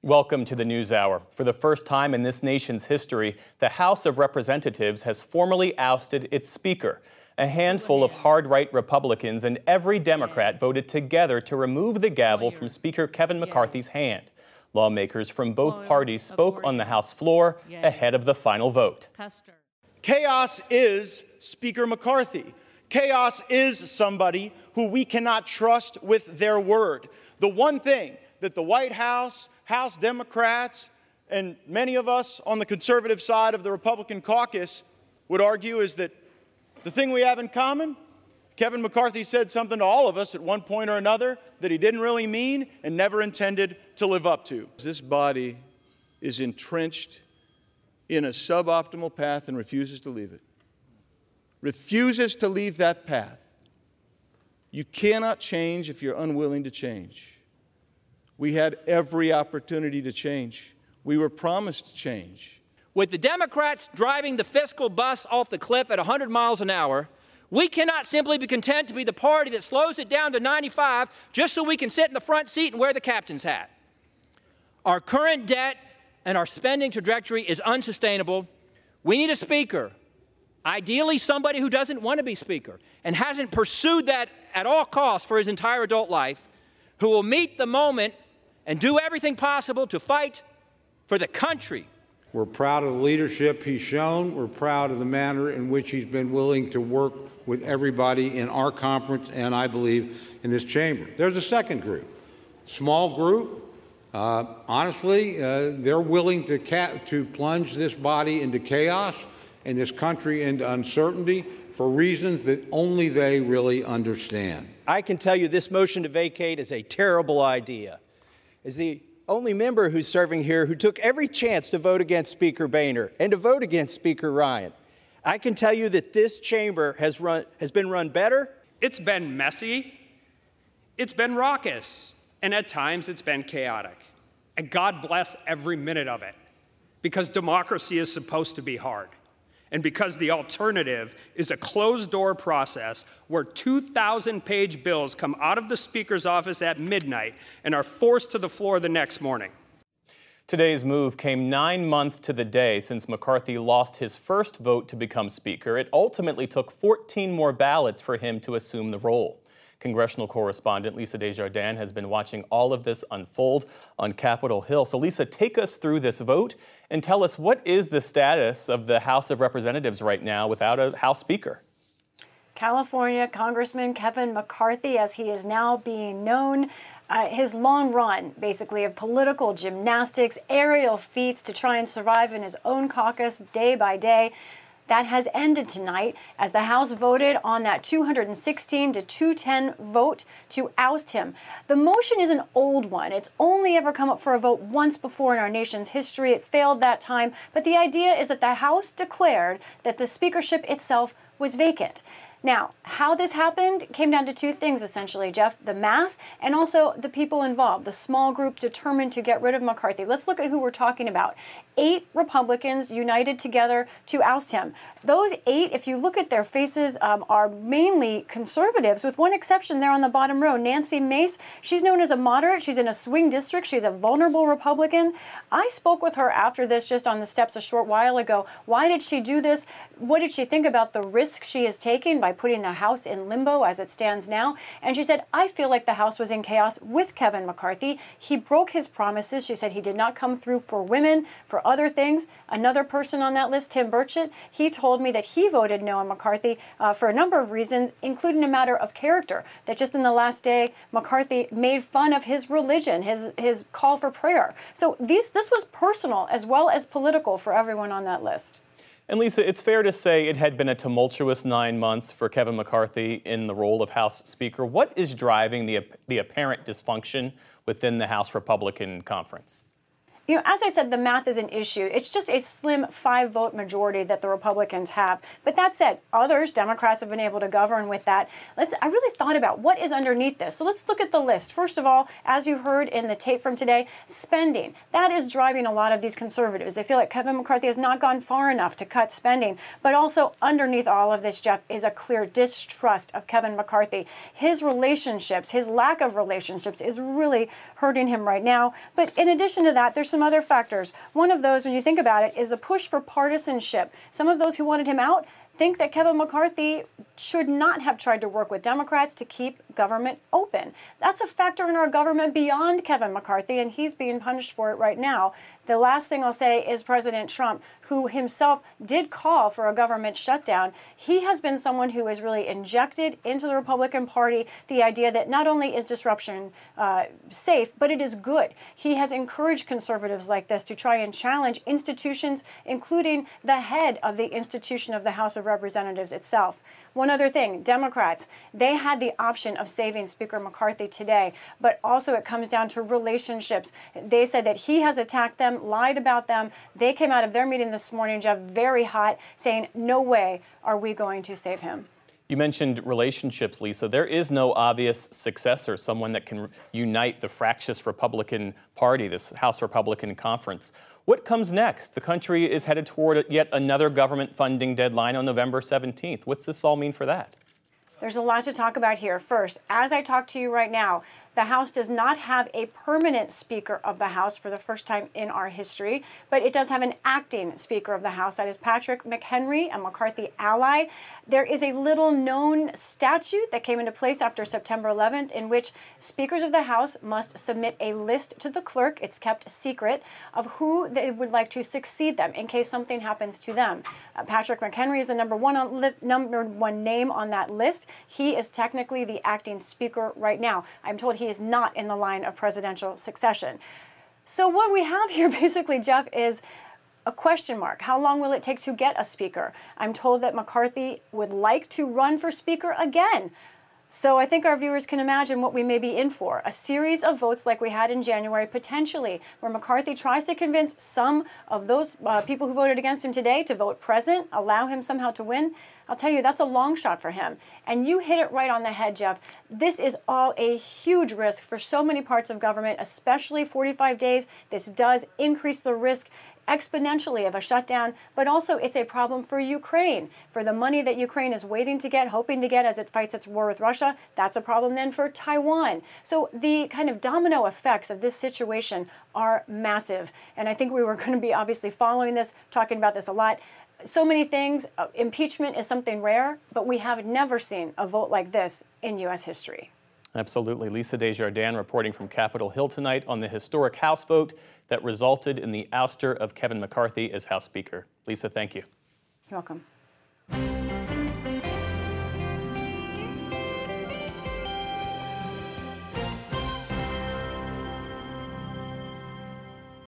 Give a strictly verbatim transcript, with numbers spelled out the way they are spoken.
Welcome to the NewsHour. For the first time in this nation's history, the House of Representatives has formally ousted its Speaker. A handful of hard-right Republicans and every Democrat voted together to remove the gavel from Speaker Kevin McCarthy's hand. Lawmakers from both parties spoke on the House floor ahead of the final vote. Chaos is Speaker McCarthy. Chaos is somebody who we cannot trust with their word. The one thing that the White House, House Democrats, and many of us on the conservative side of the Republican caucus would argue is that the thing we have in common, Kevin McCarthy said something to all of us at one point or another that he didn't really mean and never intended to live up to. This body is entrenched in a suboptimal path and refuses to leave it. Refuses to leave that path. You cannot change if you're unwilling to change. We had every opportunity to change. We were promised change. With the Democrats driving the fiscal bus off the cliff at one hundred miles an hour, we cannot simply be content to be the party that slows it down to ninety-five just so we can sit in the front seat and wear the captain's hat. Our current debt and our spending trajectory is unsustainable. We need a speaker, ideally somebody who doesn't want to be speaker and hasn't pursued that at all costs for his entire adult life, who will meet the moment and do everything possible to fight for the country. We're proud of the leadership he's shown. We're proud of the manner in which he's been willing to work with everybody in our conference and, I believe, in this chamber. There's a second group, small group. Uh, honestly, uh, they're willing to, ca- to plunge this body into chaos and this country into uncertainty for reasons that only they really understand. I can tell you this motion to vacate is a terrible idea. As the only member who's serving here who took every chance to vote against Speaker Boehner and to vote against Speaker Ryan, I can tell you that this chamber has run has been run better. It's been messy, it's been raucous, and at times it's been chaotic. And God bless every minute of it, because democracy is supposed to be hard. And because the alternative is a closed-door process where two thousand page bills come out of the Speaker's office at midnight and are forced to the floor the next morning. Today's move came nine months to the day since McCarthy lost his first vote to become Speaker. It ultimately took fourteen more ballots for him to assume the role. Congressional correspondent Lisa Desjardins has been watching all of this unfold on Capitol Hill. So Lisa, take us through this vote and tell us, what is the status of the House of Representatives right now without a House Speaker? California Congressman Kevin McCarthy, as he is now being known, uh, his long run, basically, of political gymnastics, aerial feats to try and survive in his own caucus day by day, that has ended tonight as the House voted on that two hundred sixteen to two ten vote to oust him. The motion is an old one. It's only ever come up for a vote once before in our nation's history. It failed that time. But the idea is that the House declared that the speakership itself was vacant. Now, how this happened came down to two things, essentially, Jeff, the math and also the people involved, the small group determined to get rid of McCarthy. Let's look at who we're talking about. Eight Republicans united together to oust him. Those eight, if you look at their faces, um, are mainly conservatives, with one exception there on the bottom row, Nancy Mace. She's known as a moderate. She's in a swing district. She's a vulnerable Republican. I spoke with her after this just on the steps a short while ago. Why did she do this? What did she think about the risk she is taking by putting the House in limbo as it stands now? And she said, I feel like the House was in chaos with Kevin McCarthy. He broke his promises. She said he did not come through for women, for other things. Another person on that list, Tim Burchett, he told me that he voted no on McCarthy uh, for a number of reasons, including a matter of character, that just in the last day, McCarthy made fun of his religion, his his call for prayer. So these this was personal as well as political for everyone on that list. And Lisa, it's fair to say it had been a tumultuous nine months for Kevin McCarthy in the role of House Speaker. What is driving the, the apparent dysfunction within the House Republican Conference? You know, as I said, the math is an issue. It's just a slim five-vote majority that the Republicans have. But that said, others, Democrats, have been able to govern with that. Let's, I really thought about what is underneath this. So let's look at the list. First of all, as you heard in the tape from today, spending. That is driving a lot of these conservatives. They feel like Kevin McCarthy has not gone far enough to cut spending. But also underneath all of this, Jeff, is a clear distrust of Kevin McCarthy. His relationships, his lack of relationships is really hurting him right now. But in addition to that, there's some other factors. One of those, when you think about it, is the push for partisanship. Some of those who wanted him out think that Kevin McCarthy should not have tried to work with Democrats to keep government open. That's a factor in our government beyond Kevin McCarthy, and he's being punished for it right now. The last thing I'll say is President Trump, who himself did call for a government shutdown. He has been someone who has really injected into the Republican Party the idea that not only is disruption uh, safe, but it is good. He has encouraged conservatives like this to try and challenge institutions, including the head of the institution of the House of Representatives itself. One other thing, Democrats, they had the option of saving Speaker McCarthy today, but also it comes down to relationships. They said that he has attacked them, lied about them. They came out of their meeting this morning, Jeff, very hot, saying, no way are we going to save him. You mentioned relationships, Lisa. There is no obvious successor, someone that can unite the fractious Republican Party, this House Republican Conference. What comes next? The country is headed toward yet another government funding deadline on November seventeenth. What's this all mean for that? There's a lot to talk about here. First, as I talk to you right now, the House does not have a permanent Speaker of the House for the first time in our history, but it does have an acting Speaker of the House. That is Patrick McHenry, a McCarthy ally. There is a little-known statute that came into place after September eleventh in which Speakers of the House must submit a list to the clerk, it's kept secret, of who they would like to succeed them in case something happens to them. Uh, Patrick McHenry is the number one, on li- number one name on that list. He is technically the acting Speaker right now. I'm told he is not in the line of presidential succession. So what we have here basically, Jeff, is a question mark. How long will it take to get a speaker? I'm told that McCarthy would like to run for speaker again. So I think our viewers can imagine what we may be in for. A series of votes like we had in January, potentially, where McCarthy tries to convince some of those uh, people who voted against him today to vote present, allow him somehow to win. I'll tell you, that's a long shot for him. And you hit it right on the head, Jeff. This is all a huge risk for so many parts of government, especially forty-five days. This does increase the risk exponentially of a shutdown, but also it's a problem for Ukraine, for the money that Ukraine is waiting to get, hoping to get as it fights its war with Russia. That's a problem then for Taiwan. So the kind of domino effects of this situation are massive. And I think we were going to be obviously following this, talking about this a lot. So many things. Uh, impeachment is something rare, but we have never seen a vote like this in U S history. Absolutely. Lisa Desjardins reporting from Capitol Hill tonight on the historic House vote that resulted in the ouster of Kevin McCarthy as House Speaker. Lisa, thank you. You're welcome.